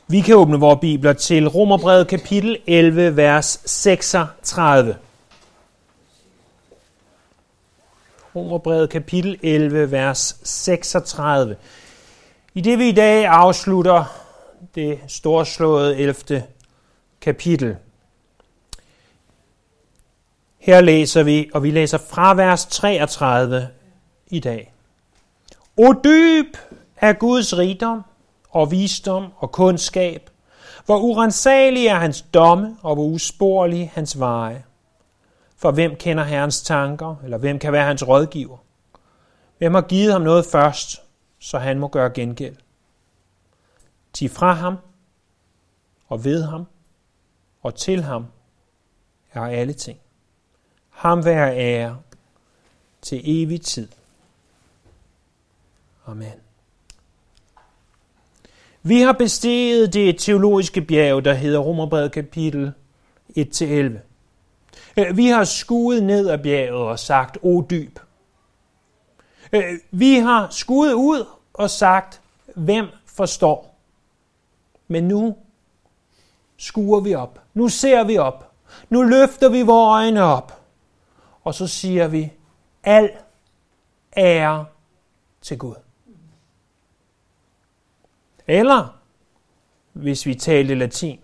Vi kan åbne vores bibler til Romerbrevet kapitel 11, vers 36. Romerbrevet kapitel 11, vers 36. I det vi i dag afslutter det storslåede 11. kapitel. Her læser vi, og vi læser fra vers 33 i dag. O dyb er Guds rigdom og visdom og kundskab, hvor uransagelige er hans domme, og hvor usporlige hans veje. For hvem kender Herrens tanker, eller hvem kan være hans rådgiver? Hvem har givet ham noget først, så han må gøre gengæld? Til fra ham, og ved ham, og til ham er alle ting. Ham være ære til evig tid. Amen. Vi har besteget det teologiske bjerg, der hedder Romerbrevet kapitel 1-11. Vi har skuet ned ad bjerget og sagt, o dyb. Vi har skuet ud og sagt, hvem forstår? Men nu skuer vi op. Nu ser vi op. Nu løfter vi vores øjne op. Og så siger vi, al ære til Gud. Eller, hvis vi talte latin,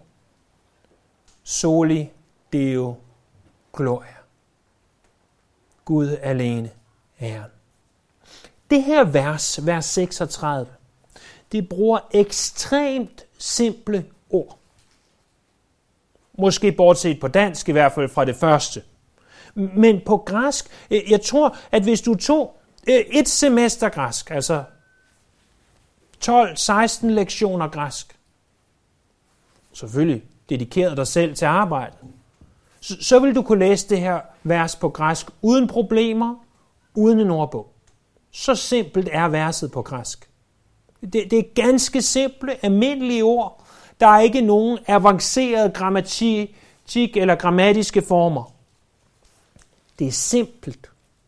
soli deo gloria. Gud alene æren. Det her vers 36, det bruger ekstremt simple ord. Måske bortset på dansk, i hvert fald fra det første. Men på græsk, jeg tror, at hvis du tog et semester græsk, altså 12-16 lektioner græsk, selvfølgelig dedikerede dig selv til arbejdet, så vil du kunne læse det her vers på græsk uden problemer, uden en ordbog. Så simpelt er verset på græsk. Det er ganske simple, almindelige ord. Der er ikke nogen avanceret grammatik eller grammatiske former. Det er simpelt,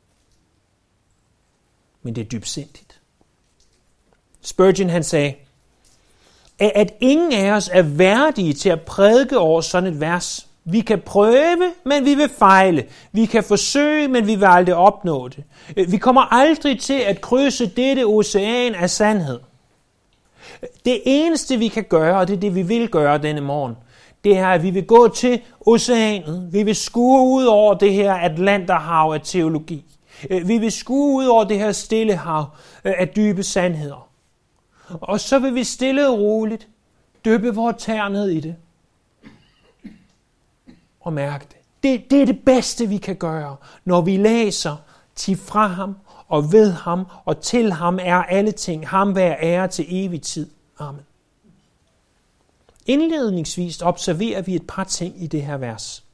men det er dybsindigt. Spurgeon han sagde, at ingen af os er værdige til at prædike over sådan et vers. Vi kan prøve, men vi vil fejle. Vi kan forsøge, men vi vil aldrig opnå det. Vi kommer aldrig til at krydse dette ocean af sandhed. Det eneste vi kan gøre, og det er det vi vil gøre denne morgen, det er, at vi vil gå til oceanet. Vi vil skue ud over det her Atlanterhav af teologi. Vi vil skue ud over det her stille hav af dybe sandheder. Og så vil vi stille og roligt dyppe vores tær ned i det. Og mærke det. Det er det bedste, vi kan gøre, når vi læser til fra ham og ved ham og til ham er alle ting. Ham være ære til evig tid. Amen. Indledningsvis observerer vi et par ting i det her vers.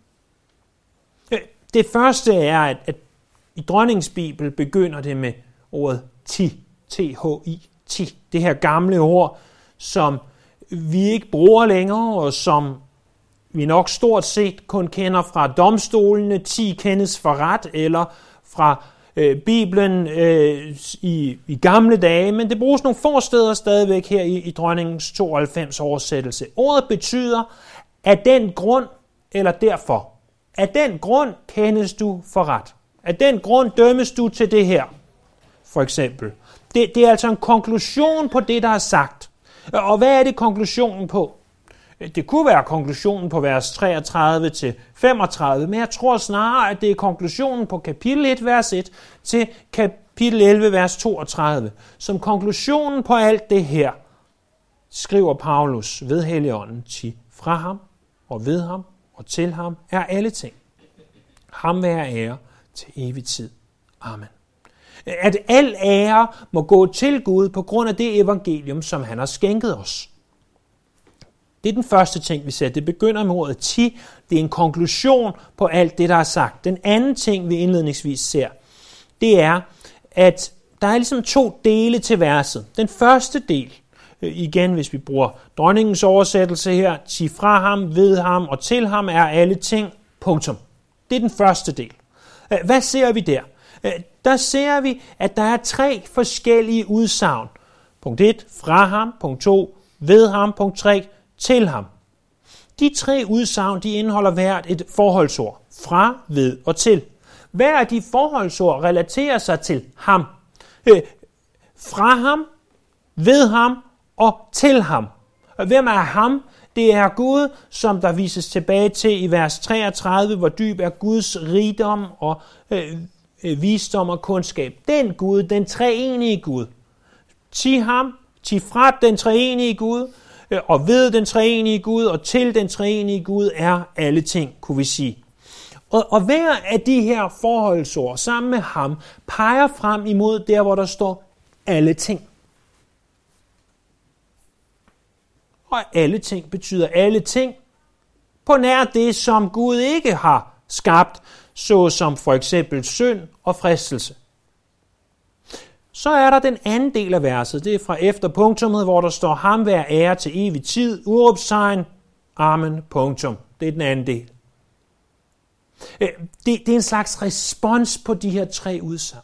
Det første er, at i Dronningens Bibel begynder det med ordet ti. T-H-I. Ti. Det her gamle ord, som vi ikke bruger længere, og som vi nok stort set kun kender fra domstolene. Ti kendes for ret, eller fra Bibelen i gamle dage, men det bruges nogle få steder stadigvæk her i Dronningens 92 oversættelse. Ordet betyder, af den grund eller derfor. Af den grund kendes du for ret. Af den grund dømmes du til det her, for eksempel. Det er altså en konklusion på det, der er sagt. Og hvad er det konklusionen på? Det kunne være konklusionen på vers 33-35, men jeg tror snarere, at det er konklusionen på kapitel 1, vers 1 til kapitel 11, vers 32. Som konklusionen på alt det her, skriver Paulus ved Helligånden, til fra ham og ved ham og til ham er alle ting. Ham være ære til evig tid. Amen. At al ære må gå til Gud på grund af det evangelium, som han har skænket os. Det er den første ting, vi ser. Det begynder med ordet ti. Det er en konklusion på alt det, der er sagt. Den anden ting, vi indledningsvis ser, det er, at der er ligesom to dele til verset. Den første del, igen hvis vi bruger Dronningens oversættelse her, ti fra ham, ved ham og til ham er alle ting, punktum. Det er den første del. Hvad ser vi der? Der ser vi, at der er tre forskellige udsagn. Punkt 1, fra ham. Punkt 2, ved ham. Punkt 3, til ham. De 3 udsagn, de indeholder hvert et forholdsord. Fra, ved og til. Hver af de forholdsord relaterer sig til ham. Fra ham, ved ham og til ham. Hvem er ham? Det er Gud, som der vises tilbage til i vers 33, hvor dyb er Guds rigdom og visdom og kundskab. Den Gud, den treenige Gud. Til ham, til fra den treenige Gud, og ved den treenige Gud, og til den treenige Gud er alle ting, kunne vi sige. Og hver af de her forholdsord sammen med ham peger frem imod der, hvor der står alle ting. Og alle ting betyder alle ting på nær det, som Gud ikke har skabt, såsom for eksempel synd og fristelse. Så er der den anden del af verset, det er fra efter punktummet, hvor der står ham være ære til evig tid, udråbstegn, amen, punktum. Det er den anden del. Det er en slags respons på de her 3 udsagn.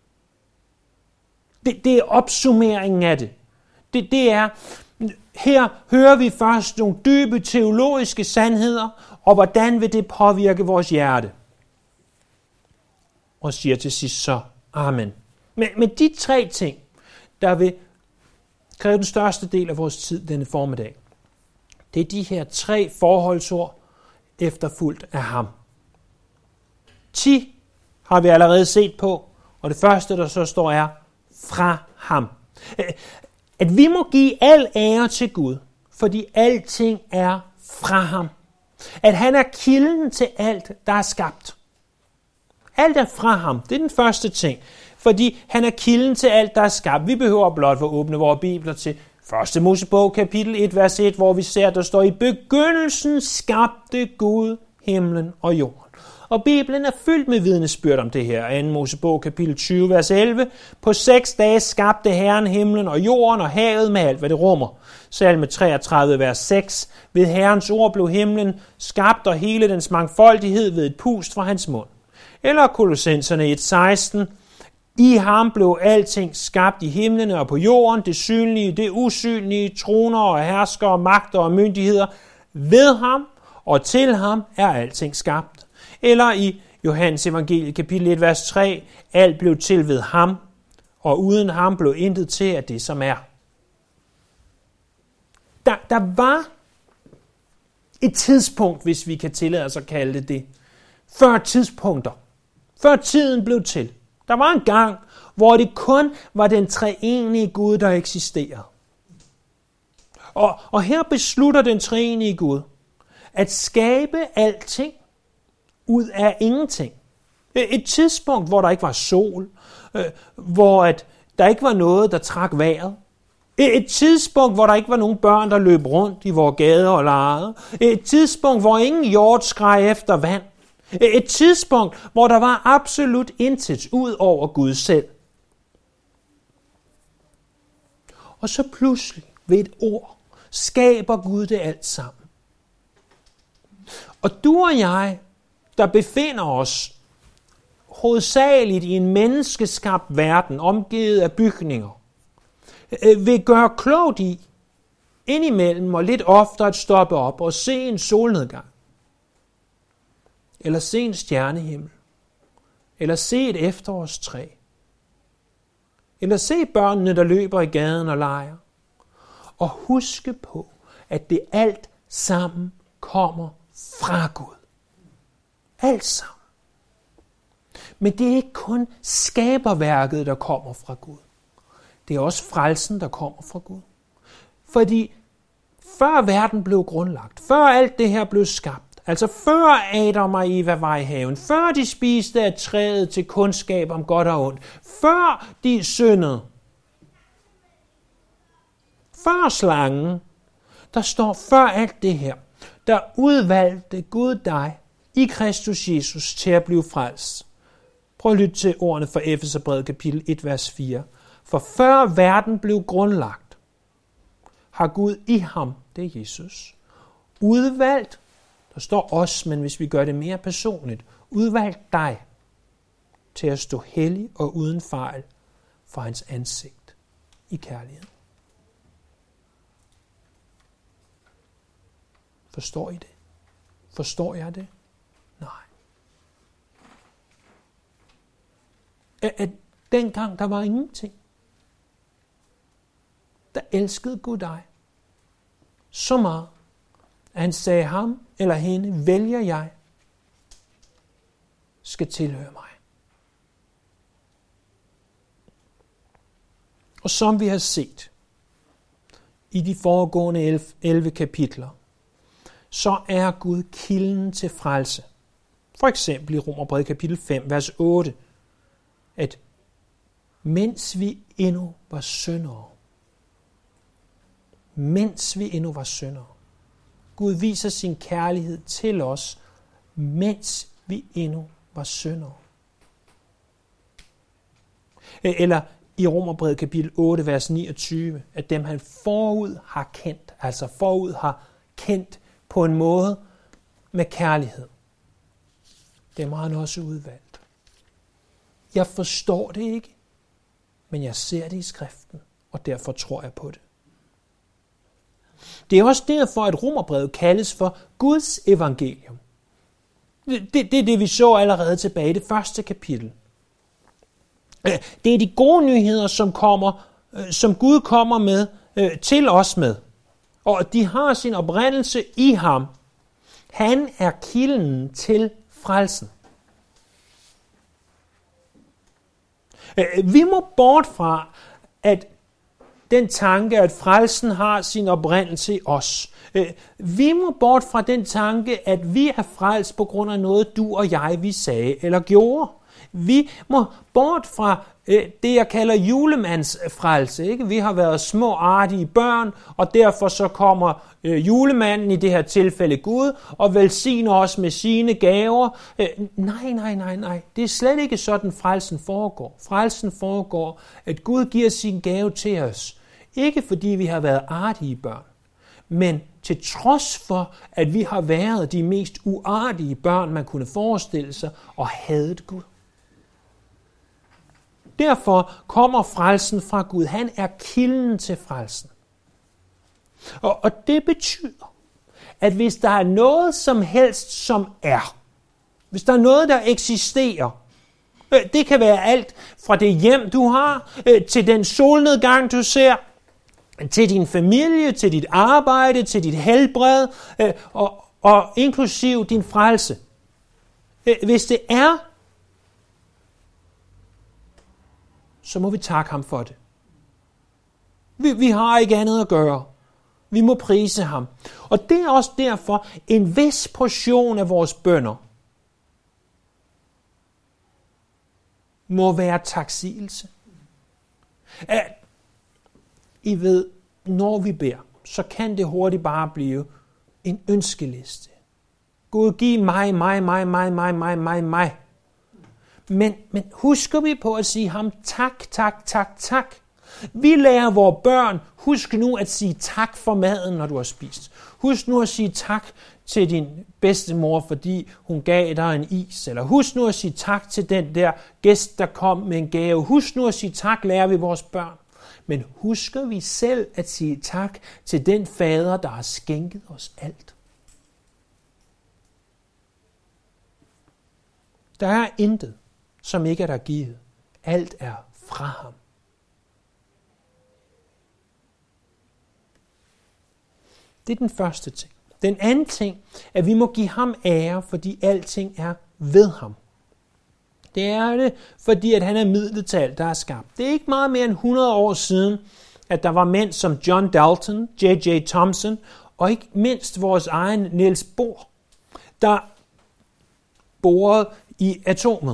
Det er opsummeringen af det. Det er, her hører vi først nogle dybe teologiske sandheder, og hvordan vil det påvirke vores hjerte? Og siger til sidst så, amen. Men de 3 ting, der vil kræve den største del af vores tid denne formiddag, det er de her 3 forholdsord efterfulgt af ham. 10 har vi allerede set på, og det første, der så står, er fra ham. At vi må give al ære til Gud, fordi alting er fra ham. At han er kilden til alt, der er skabt. Alt er fra ham. Det er den første ting. Fordi han er kilden til alt, der er skabt. Vi behøver blot at åbne vores bibler til 1. Mosebog, kapitel 1, vers 1, hvor vi ser, der står, i begyndelsen skabte Gud himlen og jorden. Og Bibelen er fyldt med vidnesbyrd om det her. 2. Mosebog, kapitel 20, vers 11. På 6 dage skabte Herren himlen og jorden og havet med alt, hvad det rummer. Salme 33, vers 6. Ved Herrens ord blev himlen skabt og hele dens mangfoldighed ved et pust fra hans mund. Eller Kolossenserne 1:16. I ham blev alting skabt i himlene og på jorden, det synlige, det usynlige, troner og herskere, magter og myndigheder. Ved ham og til ham er alting skabt. Eller i Johannes evangeliet kapitel 1, vers 3, alt blev til ved ham, og uden ham blev intet til af det, som er. Der var et tidspunkt, hvis vi kan tillade os at kalde det, før tidspunkter, før tiden blev til. Der var en gang, hvor det kun var den treenige Gud, der eksisterede. Og her beslutter den treenige Gud at skabe alting ud af ingenting. Et tidspunkt, hvor der ikke var sol, hvor der ikke var noget, der trak vejret. Et tidspunkt, hvor der ikke var nogen børn, der løb rundt i vores gader og legede. Et tidspunkt, hvor ingen hjort skreg efter vand. Et tidspunkt, hvor der var absolut intet ud over Gud selv. Og så pludselig ved et ord skaber Gud det alt sammen. Og du og jeg, der befinder os hovedsageligt i en menneskeskabt verden, omgivet af bygninger, vil gøre klogt i indimellem og lidt oftere at stoppe op og se en solnedgang. Eller se en stjernehimmel. Eller se et efterårstræ. Eller se børnene, der løber i gaden og leger. Og huske på, at det alt sammen kommer fra Gud. Alt sammen. Men det er ikke kun skaberværket, der kommer fra Gud. Det er også frelsen, der kommer fra Gud. Fordi før verden blev grundlagt, før alt det her blev skabt, altså før Adam og Eva var i haven, før de spiste af træet til kundskab om godt og ondt, før de syndede, før slangen, der står før alt det her, der udvalgte Gud dig i Kristus Jesus til at blive frelst. Prøv at lytte til ordene fra Efeserbrevet kapitel 1, vers 4. For før verden blev grundlagt, har Gud i ham, det er Jesus, udvalgt, der står os, men hvis vi gør det mere personligt, udvalgt dig til at stå hellig og uden fejl for hans ansigt i kærlighed. Forstår I det? Forstår jeg det? Nej. At dengang der var ingenting, der elskede Gud dig så meget, at han sagde ham eller hende, vælger jeg, skal tilhøre mig. Og som vi har set i de foregående 11 kapitler, så er Gud kilden til frelse. For eksempel i Romerbrevet kapitel 5, vers 8, at mens vi endnu var syndere, Gud viser sin kærlighed til os, mens vi endnu var syndere. Eller i Romerbrevet kapitel 8, vers 29, at dem han forud har kendt på en måde med kærlighed, dem har han også udvalgt. Jeg forstår det ikke, men jeg ser det i skriften, og derfor tror jeg på det. Det er også derfor, at Romerbrevet kaldes for Guds evangelium. Det er det, vi så allerede tilbage i det første kapitel. Det er de gode nyheder, som Gud kommer med til os med. Og de har sin oprindelse i ham. Han er kilden til frelsen. Vi må bort fra, at den tanke, at frelsen har sin oprindelse i os. Vi må bort fra den tanke, at vi er frelst på grund af noget, du og jeg, vi sagde eller gjorde. Vi må bort fra det, jeg kalder julemandsfrelse. Ikke? Vi har været små artige børn, og derfor så kommer julemanden, i det her tilfælde Gud, og velsigner os med sine gaver. Nej. Det er slet ikke sådan, frelsen foregår. Frelsen foregår, at Gud giver sin gave til os. Ikke fordi vi har været artige børn, men til trods for, at vi har været de mest uartige børn, man kunne forestille sig, og hadet Gud. Derfor kommer frelsen fra Gud. Han er kilden til frelsen. Og det betyder, at hvis der er noget som helst, som er, hvis der er noget, der eksisterer, det kan være alt fra det hjem, du har, til den solnedgang, du ser, til din familie, til dit arbejde, til dit helbred, og inklusiv din frelse. Hvis det er, så må vi takke ham for det. Vi har ikke andet at gøre. Vi må prise ham. Og det er også derfor en vis portion af vores bønner må være taksigelse. I ved, når vi beder, så kan det hurtigt bare blive en ønskeliste. Gud, giv mig. Men husker vi på at sige ham tak. Vi lærer vores børn, husk nu at sige tak for maden, når du har spist. Husk nu at sige tak til din bedstemor, fordi hun gav dig en is. Eller husk nu at sige tak til den der gæst, der kom med en gave. Husk nu at sige tak, lærer vi vores børn. Men husker vi selv at sige tak til den fader, der har skænket os alt? Der er intet, som ikke er der givet. Alt er fra ham. Det er den første ting. Den anden ting, at vi må give ham ære, fordi alting er ved ham. Det er det, fordi at han er midlet til alt, der er skabt. Det er ikke meget mere end 100 år siden, at der var mænd som John Dalton, J.J. Thomson, og ikke mindst vores egen Niels Bohr, der borede i atomet.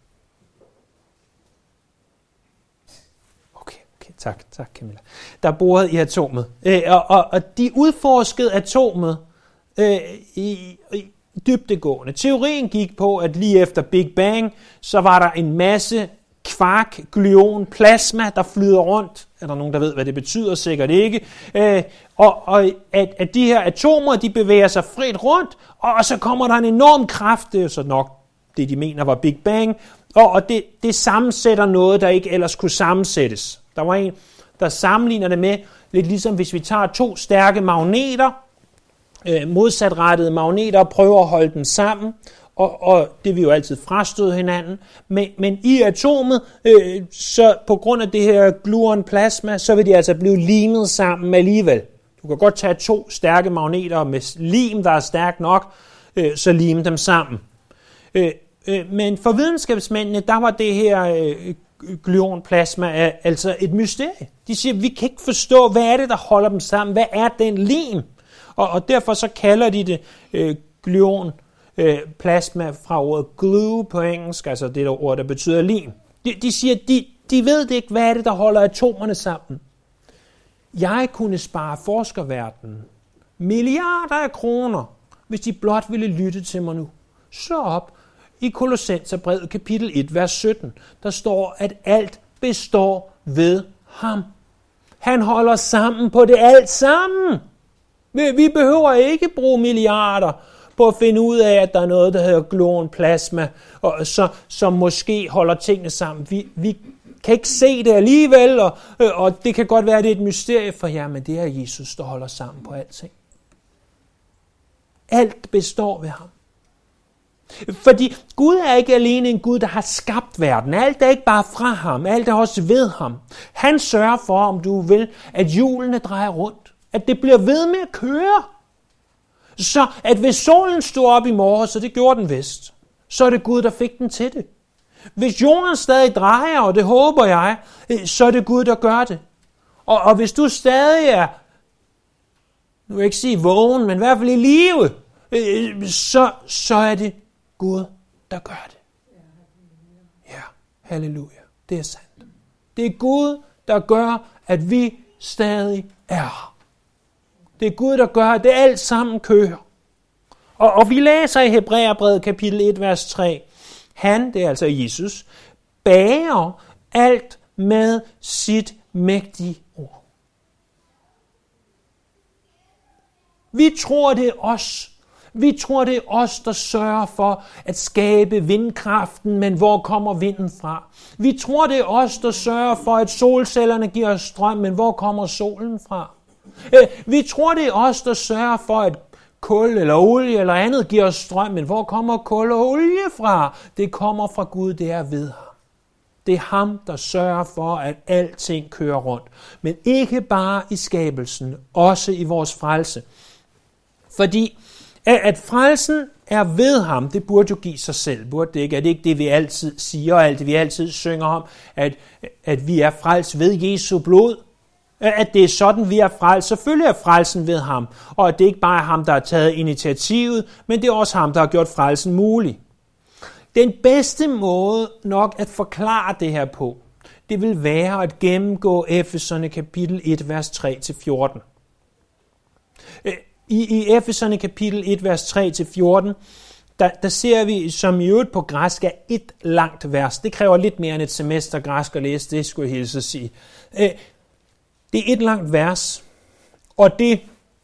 Okay, tak Camilla. Der borede i atomet. Og de udforskede atomet i dybdegående. Teorien gik på, at lige efter Big Bang, så var der en masse kvark, gluon, plasma, der flyder rundt. Er der nogen, der ved, hvad det betyder? Sikkert ikke. Og at de her atomer, de bevæger sig frit rundt, og så kommer der en enorm kraft, det er så nok det, de mener var Big Bang, og det sammensætter noget, der ikke ellers kunne sammensættes. Der var en, der sammenligner det med, lidt ligesom hvis vi tager to stærke magneter, modsatrettede magneter og prøver at holde dem sammen, og det vil jo altid frastøde hinanden, men i atomet, så på grund af det her gluon-plasma, så vil de altså blive limet sammen alligevel. Du kan godt tage 2 stærke magneter med lim, der er stærkt nok, så lime dem sammen. Men for videnskabsmændene, der var det her gluon-plasma altså et mysterie. De siger, vi kan ikke forstå, hvad er det, der holder dem sammen? Hvad er den lim? Og derfor så kalder de det gluon-plasma fra ordet glue på engelsk, altså det der ord, der betyder lim. De siger, de ved ikke, hvad er det, der holder atomerne sammen. Jeg kunne spare forskerverdenen milliarder af kroner, hvis de blot ville lytte til mig nu. Så op i Kolossenserbrevet kapitel 1, vers 17, der står, at alt består ved ham. Han holder sammen på det alt sammen. Vi behøver ikke bruge milliarder på at finde ud af, at der er noget, der hedder gluon-plasma, og som måske holder tingene sammen. Vi kan ikke se det alligevel, og det kan godt være, at det er et mysterie for jer, men det er Jesus, der holder sammen på alting. Alt består ved ham. Fordi Gud er ikke alene en Gud, der har skabt verden. Alt er ikke bare fra ham, alt er også ved ham. Han sørger for, om du vil, at hjulene drejer rundt. At det bliver ved med at køre. Så at hvis solen stod op i morgen, så det gjorde den vist, så er det Gud, der fik den til det. Hvis jorden stadig drejer, og det håber jeg, så er det Gud, der gør det. Og hvis du stadig er, nu vil jeg ikke sige vågen, men i hvert fald i live, så er det Gud, der gør det. Ja, halleluja. Det er sandt. Det er Gud, der gør, at vi stadig er her. Det er Gud, der gør, at det alt sammen kører. Og vi læser i Hebræerbrevet kapitel 1, vers 3. Han, det er altså Jesus, bærer alt med sit mægtige ord. Vi tror, det er os. Vi tror, det er os, der sørger for at skabe vindkraften, men hvor kommer vinden fra? Vi tror, det er os, der sørger for, at solcellerne giver os strøm, men hvor kommer solen fra? Vi tror, det er os, der sørger for, at kul eller olie eller andet giver os strøm, men hvor kommer kul og olie fra? Det kommer fra Gud, det er ved ham. Det er ham, der sørger for, at alting kører rundt. Men ikke bare i skabelsen, også i vores frelse. Fordi at frelsen er ved ham, det burde jo give sig selv, burde det ikke? Er det ikke det, vi altid siger, og alt det, vi altid synger om, at vi er frelst ved Jesu blod? At det er sådan, vi er frelst. Selvfølgelig er frelsen ved ham, og at det ikke bare er ham, der har taget initiativet, men det er også ham, der har gjort frelsen mulig. Den bedste måde nok at forklare det her på, det vil være at gennemgå Efeserne kapitel 1, vers 3-14. I Efeserne kapitel 1, vers 3-14, der ser vi, som i øvrigt på græsk er et langt vers. Det kræver lidt mere end et semester græsk at læse, det skulle jeg hilse at sige. Det er et langt vers, og det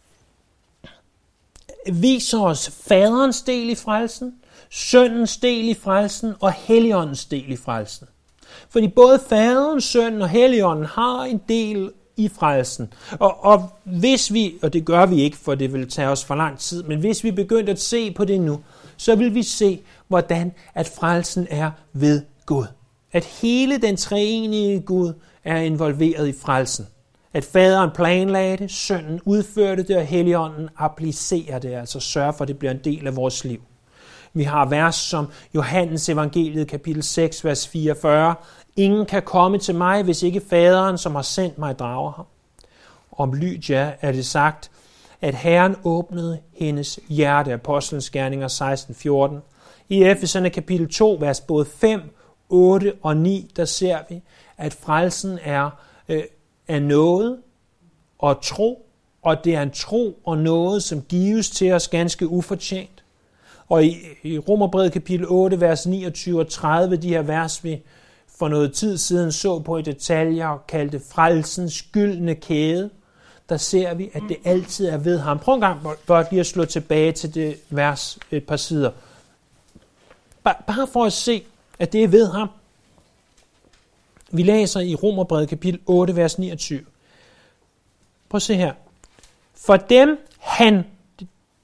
viser os faderens del i frelsen, søndens del i frelsen og helligåndens del i frelsen. Fordi både faderen, sønnen og helligånden har en del i frelsen. Og hvis vi, og det gør vi ikke, for det vil tage os for lang tid, men hvis vi begyndte at se på det nu, så vil vi se, hvordan at frelsen er ved Gud. At hele den treenige Gud er involveret i frelsen. At faderen planlagde det, sønnen udførte det, og helligånden applicerer det, altså sørger for, at det bliver en del af vores liv. Vi har vers som Johannes evangeliet kapitel 6, vers 44. Ingen kan komme til mig, hvis ikke faderen, som har sendt mig, drager ham. Om Lydia er det sagt, at Herren åbnede hendes hjerte, Apostlenes Gerninger 16:14. I Efeserne kapitel 2, vers både 5, 8 og 9, der ser vi, at frelsen er noget og tro, og det er en tro og noget, som gives til os ganske ufortjent. Og i Romerbrevet kapitel 8, vers 29 og 30, de her vers, vi for noget tid siden så på i detaljer og kaldte frelsens gyldne kæde, der ser vi, at det altid er ved ham. Prøv en gang blot lige at slå tilbage til det vers et par sider. Bare for at se, at det er ved ham. Vi læser i Romerbrevet kapitel 8, vers 29. Prøv at se her. For dem han,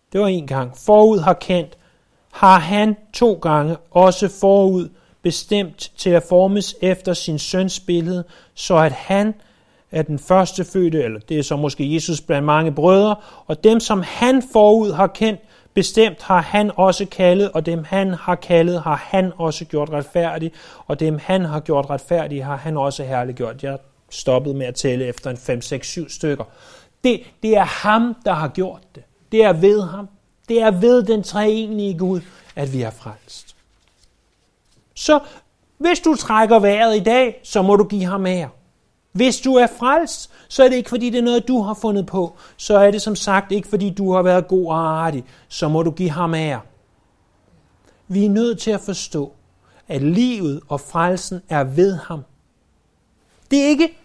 Det var en gang. Forud har kendt. Har han 2 gange også forud bestemt til at formes efter sin søns billede, så at han er den første fødte, eller det er så måske Jesus blandt mange brødre, og dem, som han forud har kendt, bestemt har han også kaldet, og dem han har kaldet, har han også gjort retfærdige, og dem han har gjort retfærdige, har han også herliggjort. Jeg stoppede med at tælle efter en 5, 6, 7 stykker. Det er ham, der har gjort det. Det er ved ham. Det er ved den treenige Gud, at vi er frelst. Så hvis du trækker vejret i dag, så må du give ham ære. Hvis du er frelst, så er det ikke fordi det er noget, du har fundet på. Så er det som sagt ikke fordi du har været god og artig. Så må du give ham ære. Vi er nødt til at forstå, at livet og frelsen er ved ham. Det er ikke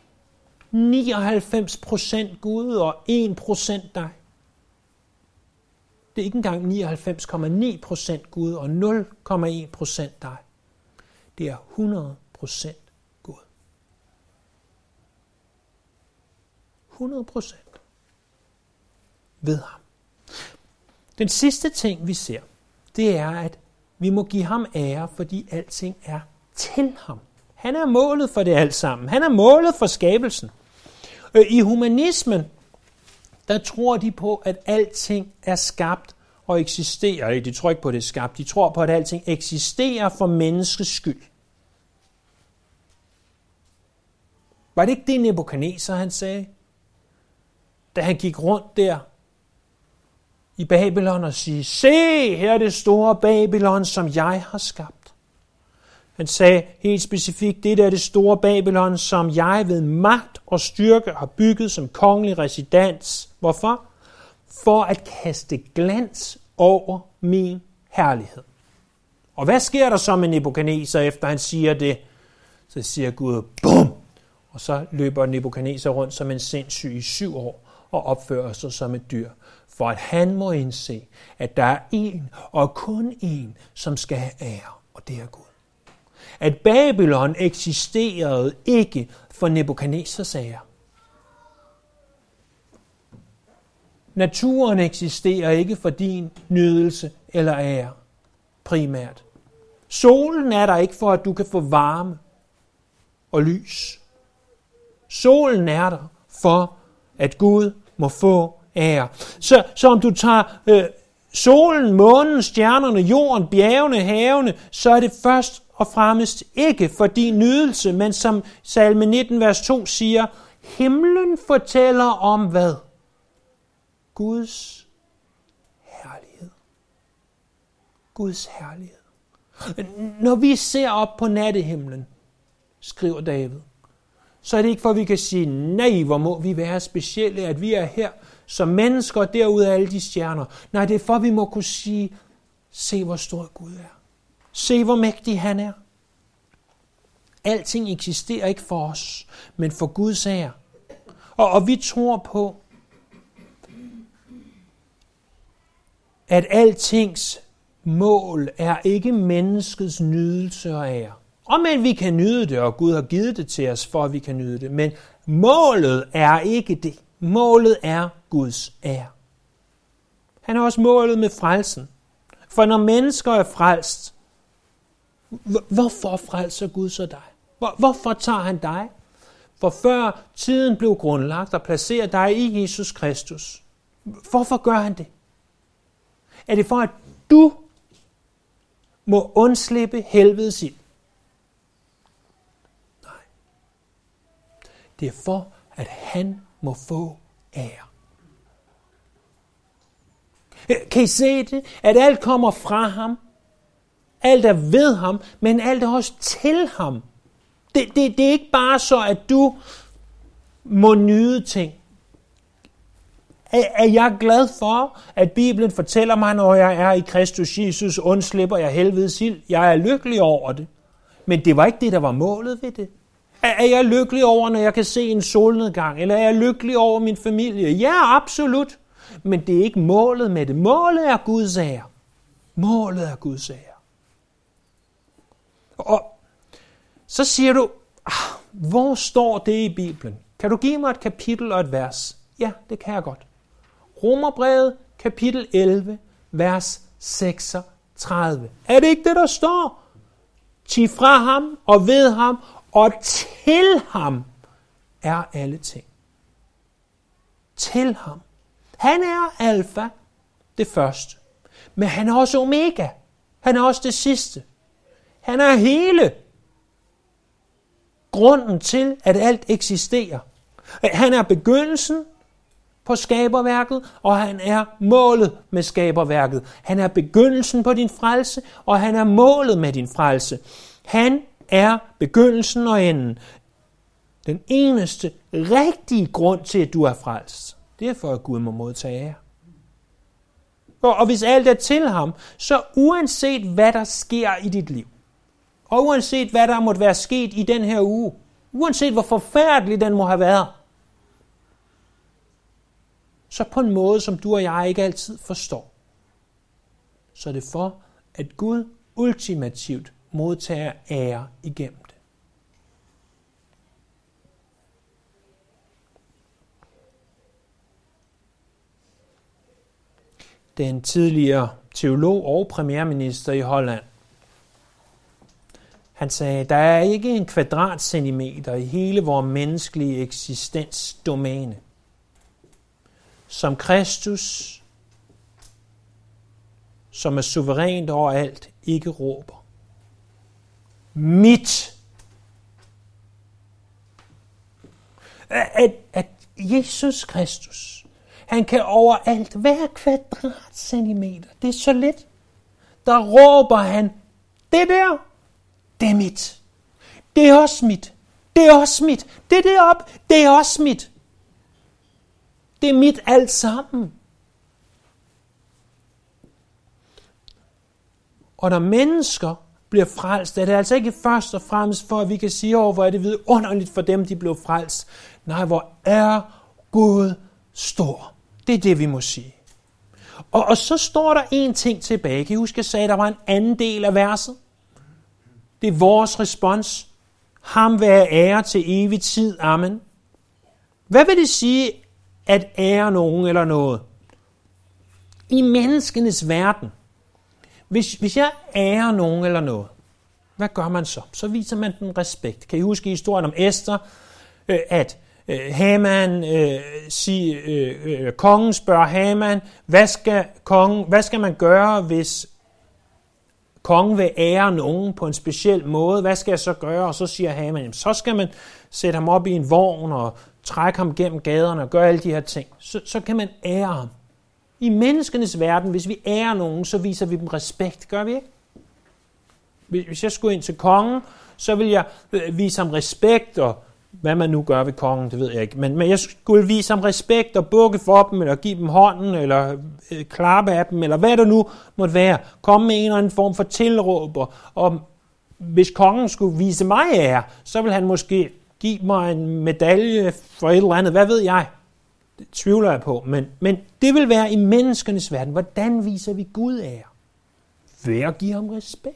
99% Gud og 1% dig. Det er ikke engang 99,9% Gud og 0,1% dig. Det er 100% Gud. 100% ved ham. Den sidste ting, vi ser, det er, at vi må give ham ære, fordi alting er til ham. Han er målet for det alt sammen. Han er målet for skabelsen. I humanismen, der tror de på, at alting er skabt og eksisterer. De tror ikke på, at det er skabt. De tror på, at alting eksisterer for menneskets skyld. Var det ikke det, Nebukadneser han sagde? Da han gik rundt der i Babylon og sige, se, her er det store Babylon, som jeg har skabt. Han sagde helt specifikt, det er det store Babylon, som jeg ved magt og styrke har bygget som kongelig residens. Hvorfor? For at kaste glans over min herlighed. Og hvad sker der så med Nebukadneser, efter han siger det? Så siger Gud, bum! Og så løber Nebukadneser rundt som en sindssyg i 7 år og opfører sig som et dyr. For at han må indse, at der er en og kun en, som skal have ære, og det er Gud. At Babylon eksisterede ikke for Nebukadnesers ære. Naturen eksisterer ikke for din nydelse eller ære, primært. Solen er der ikke for, at du kan få varme og lys. Solen er der for, at Gud må få ære. Så om du tager solen, månen, stjernerne, jorden, bjergene, havene, så er det først og fremmest ikke for din nydelse, men som Salme 19, vers 2 siger, himlen fortæller om hvad? Guds herlighed. Guds herlighed. Når vi ser op på nattehimlen, skriver David, så er det ikke for, at vi kan sige, nej, hvor må vi være specielle, at vi er her som mennesker derude af alle de stjerner. Nej, det er for, at vi må kunne sige, se hvor stor Gud er. Se hvor mægtig han er. Alting eksisterer ikke for os, men for Guds ære. Og vi tror på, at altings mål er ikke menneskets nydelse og ære. Men vi kan nyde det, og Gud har givet det til os, for at vi kan nyde det. Men målet er ikke det. Målet er Guds ære. Han er også målet med frelsen. For når mennesker er frelst, hvorfor frelser Gud så dig? Hvorfor tager han dig? For før tiden blev grundlagt og placerer dig i Jesus Kristus. Hvorfor gør han det? Er det for, at du må undslippe helvedes ild? Nej. Det er for, at han må få ære. Kan I se det? At alt kommer fra ham. Alt er ved ham, men alt er også til ham. Det er ikke bare så, at du må nyde ting. Er jeg glad for, at Bibelen fortæller mig, når jeg er i Kristus Jesus, undslipper jeg helvedes ild? Jeg er lykkelig over det. Men det var ikke det, der var målet ved det. Er jeg lykkelig over, når jeg kan se en solnedgang? Eller er jeg lykkelig over min familie? Ja, absolut. Men det er ikke målet med det. Målet er Guds ære. Målet er Guds ære. Og så siger du, hvor står det i Bibelen? Kan du give mig et kapitel og et vers? Ja, det kan jeg godt. Romerbrevet, kapitel 11, vers 36. Er det ikke det, der står? Ti fra ham og ved ham og til ham er alle ting. Til ham. Han er alfa, det første. Men han er også omega. Han er også det sidste. Han er hele grunden til, at alt eksisterer. Han er begyndelsen på skaberværket, og han er målet med skaberværket. Han er begyndelsen på din frelse, og han er målet med din frelse. Han er begyndelsen og enden. Den eneste rigtige grund til, at du er frelst, det er for, at Gud må modtage ære. Og hvis alt er til ham, så uanset hvad der sker i dit liv, og uanset hvad der måtte være sket i den her uge, uanset hvor forfærdelig den må have været, så på en måde, som du og jeg ikke altid forstår, så er det for, at Gud ultimativt modtager ære igennem det. Den tidligere teolog og premierminister i Holland, han sagde, der er ikke en kvadratcentimeter i hele vores menneskelige eksistensdomæne, som Kristus, som er suverænt over alt, ikke råber. Mit. At Jesus Kristus, han kan overalt, hver kvadratcentimeter, det er så lidt, der råber han, det der, det er mit. Det er også mit. Det er også mit. Det deroppe, det er også mit. Det er mit alt sammen. Og når mennesker bliver frelst, er det altså ikke først og fremmest for, at vi kan sige, hvor er det vidunderligt for dem, de blev frelst. Nej, hvor er Gud stor. Det er det, vi må sige. Og så står der en ting tilbage. Kan I huske, jeg sagde, at der var en anden del af verset? Det er vores respons. Ham være ære til evig tid. Amen. Hvad vil det sige, at ære nogen eller noget? I menneskenes verden. Hvis jeg ærer nogen eller noget, hvad gør man så? Så viser man den respekt. Kan I huske historien om Esther, at Haman kongen spørger Haman, hvad skal man gøre, hvis kongen vil ære nogen på en speciel måde? Hvad skal jeg så gøre? Og så siger Haman, så skal man sætte ham op i en vogn og trække ham gennem gaderne og gøre alle de her ting. Så kan man ære ham. I menneskenes verden, hvis vi ærer nogen, så viser vi dem respekt. Gør vi ikke? Hvis jeg skulle ind til kongen, så vil jeg vise ham respekt, og hvad man nu gør ved kongen, det ved jeg ikke. Men jeg skulle vise ham respekt og bukke for dem, eller give dem hånden, eller klappe af dem, eller hvad der nu måtte være. Komme med en eller anden form for tilråb. Og hvis kongen skulle vise mig ære, så vil han måske give mig en medalje for et eller andet. Hvad ved jeg? Det tvivler jeg på. Men det vil være i menneskenes verden. Hvordan viser vi Gud ære? Ved at give ham respekt.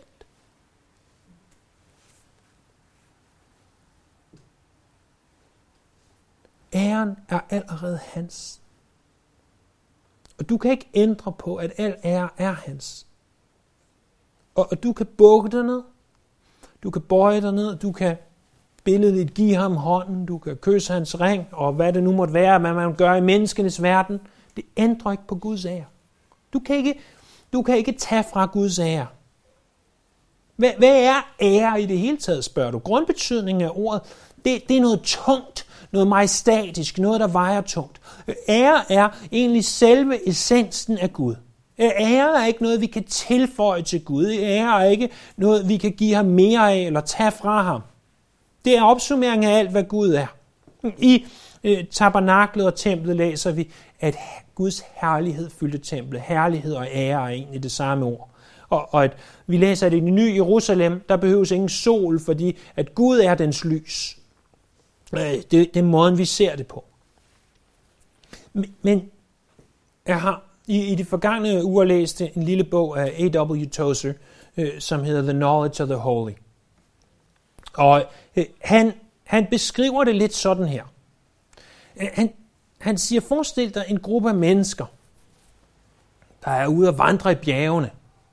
Æren er allerede hans. Og du kan ikke ændre på, at al ære er hans. Og du kan bukke dig ned. Du kan bøje dig ned. Du kan billedligt give ham hånden. Du kan kysse hans ring. Og hvad det nu måtte være, hvad man gør i menneskenes verden. Det ændrer ikke på Guds ære. Du kan ikke tage fra Guds ære. Hvad er ære i det hele taget, spørger du? Grundbetydningen af ordet, det er noget tungt, noget majestatisk, noget, der vejer tungt. Ære er egentlig selve essensen af Gud. Ære er ikke noget, vi kan tilføje til Gud. Ære er ikke noget, vi kan give ham mere af eller tage fra ham. Det er opsummering af alt, hvad Gud er. I tabernaklet og templet læser vi, at Guds herlighed fyldte templet. Herlighed og ære er egentlig det samme ord. Og at vi læser, at i det nye Jerusalem, der behøves ingen sol, fordi at Gud er dens lys. Det er måden, vi ser det på. Men jeg har i de forgangne uger læst en lille bog af A.W. Tozer, som hedder The Knowledge of the Holy. Og han beskriver det lidt sådan her. Han siger, forestil dig en gruppe af mennesker, der er ude at vandre i bjergene.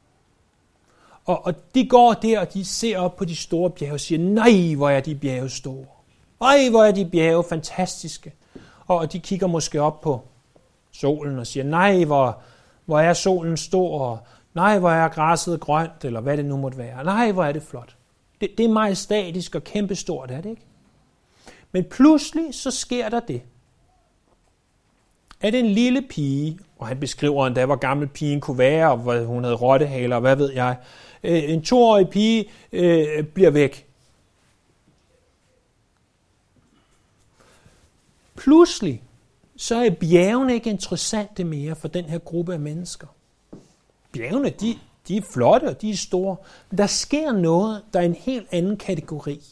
Og de går der, og de ser op på de store bjerge og siger, nej, hvor er de bjerge store. Nej, hvor er de bjerge fantastiske. Og de kigger måske op på solen og siger, nej, hvor er solen stor, og nej, hvor er græsset grønt, eller hvad det nu måtte være. Nej, hvor er det flot. Det er majestætisk og kæmpestort, er det ikke? Men pludselig så sker der det, at en lille pige, og han beskriver endda, hvor gammel pigen kunne være, og hvor hun havde rottehaler, og hvad ved jeg, en 2-årig pige bliver væk. Pludselig så er bjergene ikke interessante mere for den her gruppe af mennesker. Bjergene, de er flotte, og de er store, men der sker noget, der er en helt anden kategori.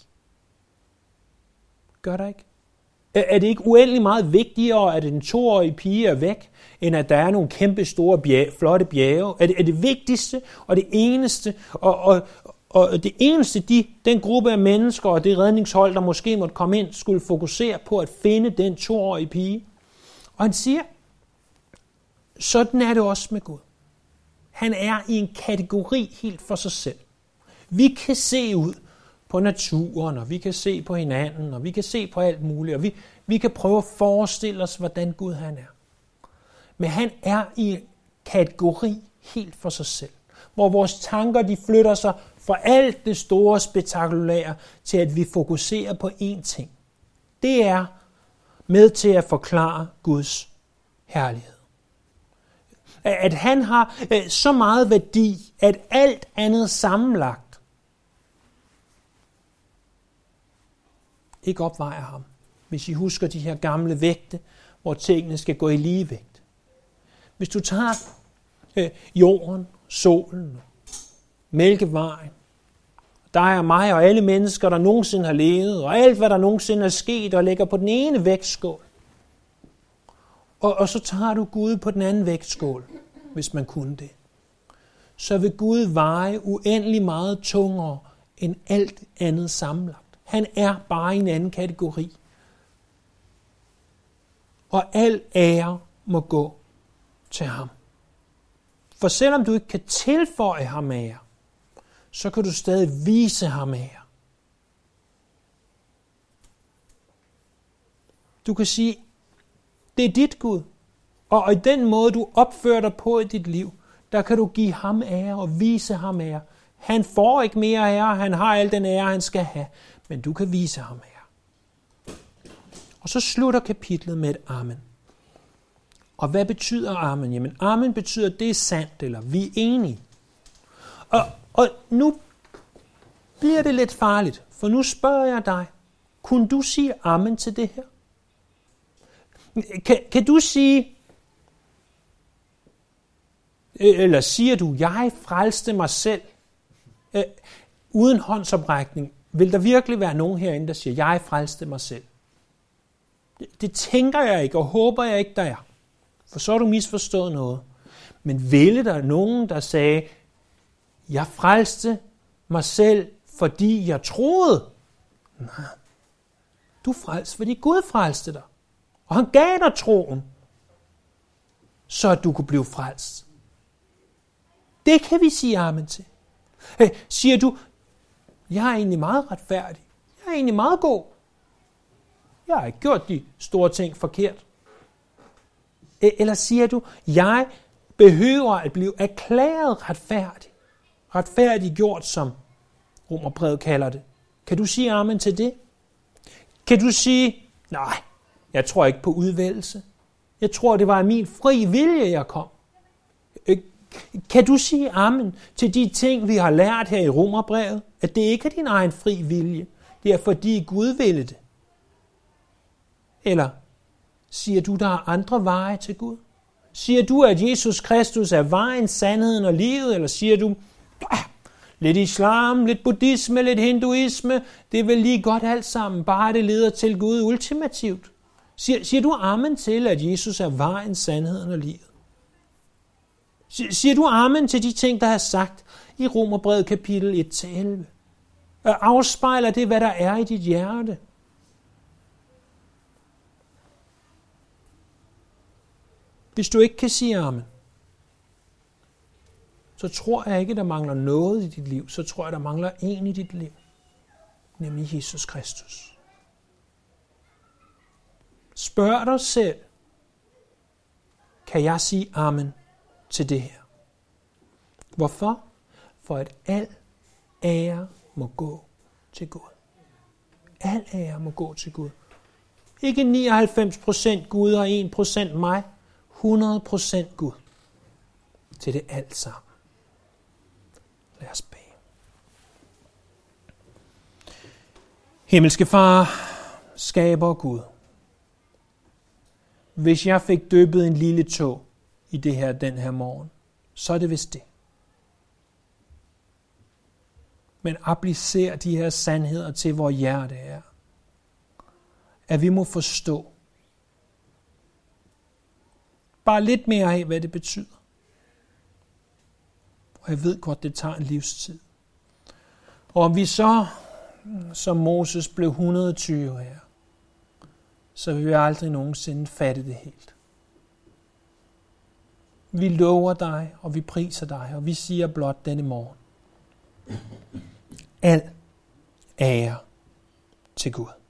Gør der ikke? Er det ikke uendelig meget vigtigere, at en 2-årig pige er væk, end at der er nogle kæmpe store, flotte bjerge? Er det vigtigste og det eneste, og det eneste, den gruppe af mennesker og det redningshold, der måske måtte komme ind, skulle fokusere på at finde den 2-årige pige? Og han siger, sådan er det også med Gud. Han er i en kategori helt for sig selv. Vi kan se ud på naturen, og vi kan se på hinanden, og vi kan se på alt muligt, og vi kan prøve at forestille os, hvordan Gud han er. Men han er i en kategori helt for sig selv, hvor vores tanker de flytter sig fra alt det store spektakulære til, at vi fokuserer på én ting. Det er med til at forklare Guds herlighed. At han har så meget værdi, at alt andet sammenlagt ikke opvejer ham. Hvis I husker de her gamle vægte, hvor tingene skal gå i ligevægt. Hvis du tager jorden, solen, Mælkevejen, dig og mig og alle mennesker, der nogensinde har levet, og alt, hvad der nogensinde er sket, og lægger på den ene vægtskål. Og så tager du Gud på den anden vægtskål, hvis man kunne det. Så vil Gud veje uendelig meget tungere end alt andet sammenlagt. Han er bare i en anden kategori. Og al ære må gå til ham. For selvom du ikke kan tilføje ham ære, så kan du stadig vise ham ære. Du kan sige, det er dit Gud. Og i den måde, du opfører dig på i dit liv, der kan du give ham ære og vise ham ære. Han får ikke mere ære, han har al den ære, han skal have, men du kan vise ham ære. Og så slutter kapitlet med et amen. Og hvad betyder amen? Jamen amen betyder, at det er sandt, eller vi er enige. Og nu bliver det lidt farligt, for nu spørger jeg dig, kunne du sige amen til det her? Kan du sige, eller siger du, jeg frelste mig selv, uden håndsoprækning? Vil der virkelig være nogen herinde, der siger, jeg frelste mig selv? Det tænker jeg ikke, og håber jeg ikke, der er. For så har du misforstået noget. Men ville der nogen, der sagde, jeg frelste mig selv, fordi jeg troede? Nej. Du frelste, fordi Gud frelste dig. Og han gav dig troen, så at du kunne blive frelst. Det kan vi sige amen til. Siger du, jeg er egentlig meget retfærdig. Jeg er egentlig meget god. Jeg har ikke gjort de store ting forkert. Eller siger du, jeg behøver at blive erklæret retfærdig. Retfærdiggjort, som Romerbrevet kalder det. Kan du sige amen til det? Kan du sige, nej, jeg tror ikke på udvælgelse. Jeg tror, det var af min fri vilje, jeg kom. Kan du sige amen til de ting, vi har lært her i Romerbrevet? At det ikke er din egen fri vilje. Det er fordi Gud ville det. Eller siger du, der er andre veje til Gud? Siger du, at Jesus Kristus er vejen, sandheden og livet? Eller siger du, lidt islam, lidt buddhisme, lidt hinduisme, det er vel lige godt alt sammen, bare det leder til Gud ultimativt? Siger du amen til, at Jesus er vejen, sandheden og livet? Siger du amen til de ting, der er sagt i Romerbrevet kapitel 1-11? Afspejler det, hvad der er i dit hjerte? Hvis du ikke kan sige amen, så tror jeg ikke, der mangler noget i dit liv. Så tror jeg, der mangler en i dit liv. Nemlig Jesus Kristus. Spørg dig selv, kan jeg sige amen til det her? Hvorfor? For at al ære må gå til Gud. Al ære må gå til Gud. Ikke 99% Gud og 1% mig. 100% Gud. Til det alt sammen. Lad os bede. Himmelske Far, skaber Gud. Hvis jeg fik dyppet en lille tå i det her den her morgen, så er det vist det. Men applicer de her sandheder til, hvor hjerte er. At vi må forstå bare lidt mere af, hvad det betyder. Og jeg ved godt, det tager en livstid. Og om vi så, som Moses, blev 120 her, så vil vi aldrig nogensinde fatte det helt. Vi lover dig, og vi priser dig, og vi siger blot denne morgen. Al ære til Gud.